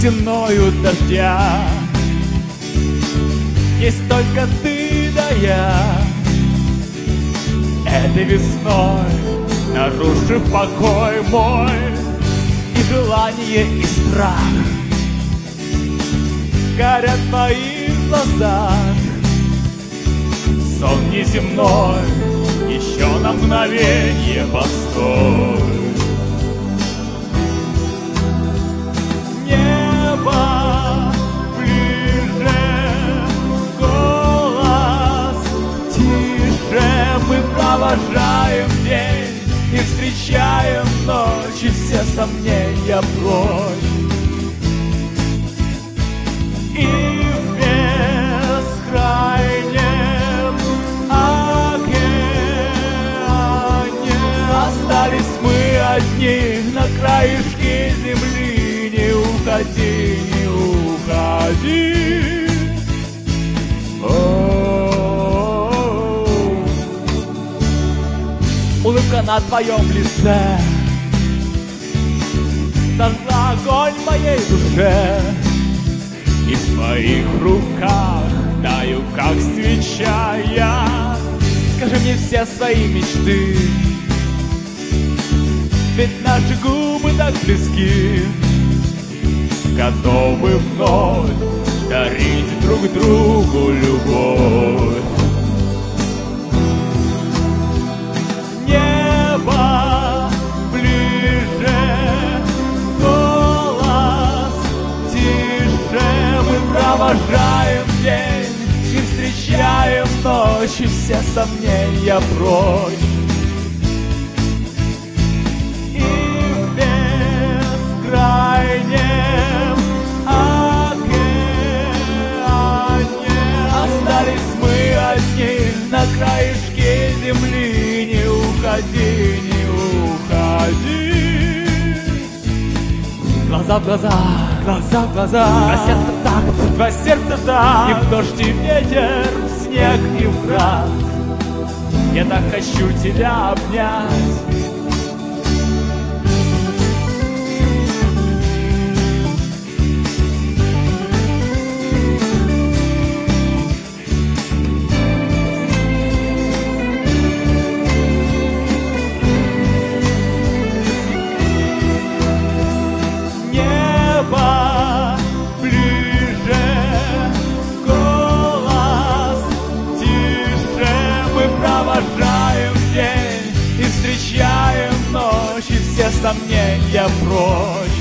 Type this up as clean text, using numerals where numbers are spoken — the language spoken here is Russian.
стеною дождя. Есть только ты да я. Этой весной, нарушив покой мой, и желание, и страх, горят в моих глазах. Сон неземной, еще на мгновенье постой. Небо ближе, голос тише. Мы провожаем день и встречаем ночь, и все сомнения прочь. И в бескрайнем океане остались мы одни на краешке земли. Не уходи, не уходи. Улыбка на твоем лице зажгла огонь в моей душе. И в твоих руках таю, как свеча я. Скажи мне все свои мечты, ведь наши губы так близки, готовы вновь дарить друг другу любовь. Небо ближе, голос тише. Мы провожаем день и встречаем ночь, и все сомнения прочь. И в бескрайнем океане остались мы одни на краешке земли. Не уходи, не уходи. Глаза в глаза, глаза в глаза. Два сердца так, два сердца так. И в дождь, и в ветер, в снег и в град. Я так хочу тебя обнять. Встречаем ночь, и все сомнения прочь.